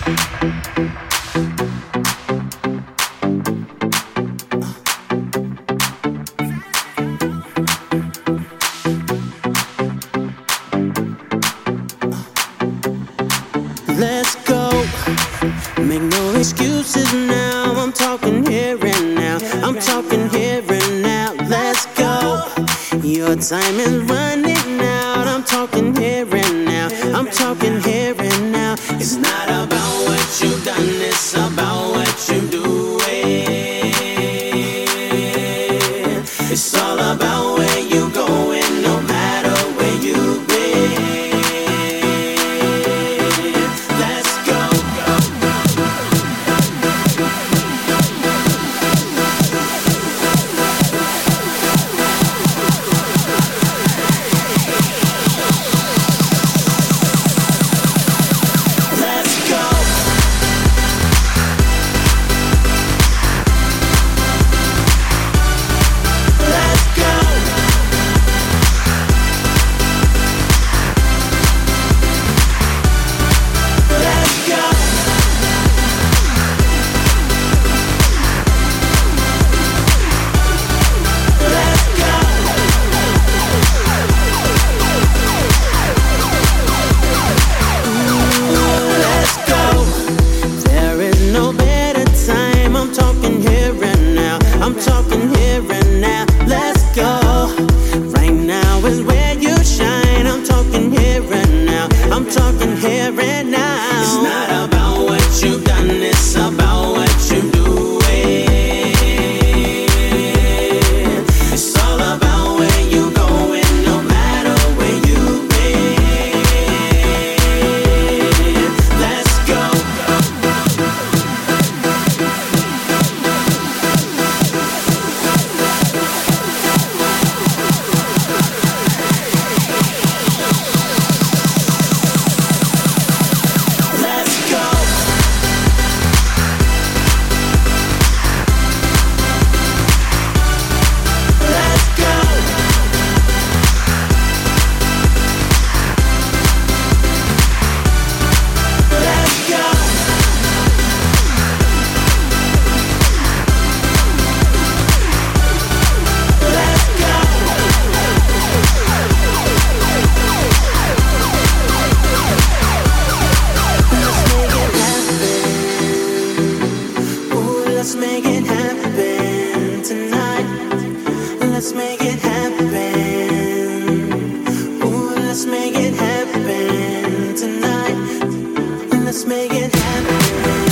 Let's go. Make no excuses now. I'm talking here and now. I'm talking here and now. Let's go. Your time is running out. I'm talking here and now. I'm talking here and now. It's not about what you've done, it's about what you doing. It's all about where you going, no matter where you've been. Let's go. I'm talking here and now, let's go. Right now is where you shine. I'm talking here and now, I'm talking here and now. It's not about what you've done, it's about what you doing. It's all about where you going, no matter where you've been. Let's go. Let's make it happen tonight. Let's make it happen. Ooh, let's make it happen tonight. Let's make it happen.